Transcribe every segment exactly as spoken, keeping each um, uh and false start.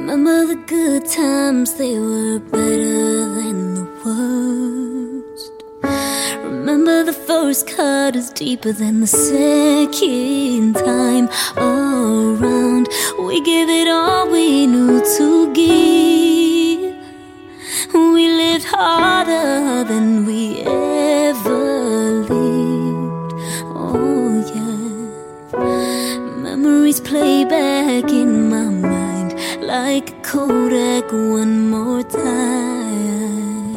Remember the good times, they were better than the worst. Remember the first cut is deeper than the second time around. We gave it all we knew to give. We lived harder than we ever lived. Oh yeah. Memories play back in my mind like a Kodak one more time.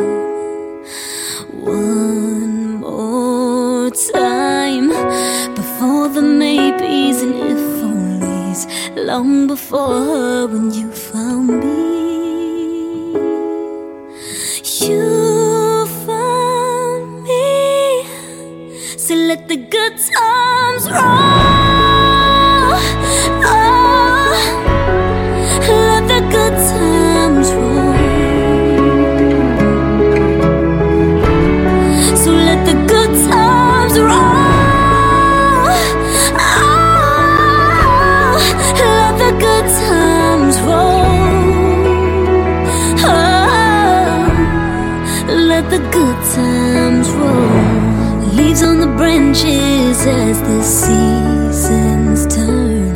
One more time. Before the maybes and if onlys, long before her when you found me. You found me. So let the good times roll. The good times roll. Leaves on the branches as the seasons turn.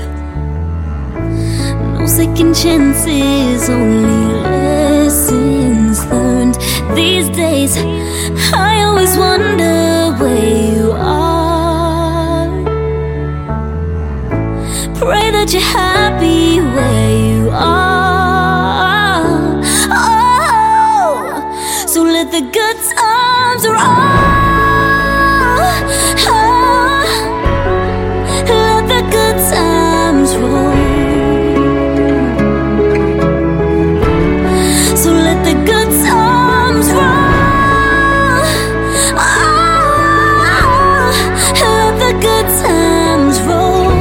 No second chances, only lessons learned. These days I always wonder where you are. Pray that you're happy where you are. Oh, so let the good times roll. Let the good times roll. So let the good times roll. Let the good times roll.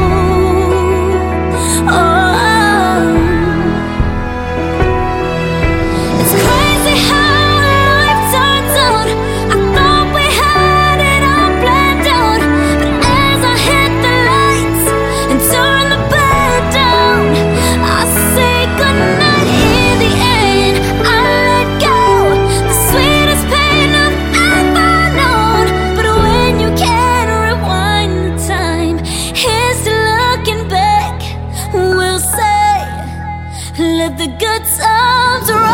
It's crazy how life turns out. I thought we had it all planned out, but as I hit the lights and turn the bed down, I say goodnight. In the end, I let go. The sweetest pain I've ever known. But when you can't rewind the time, here's to looking back. We'll say, let the good times roll.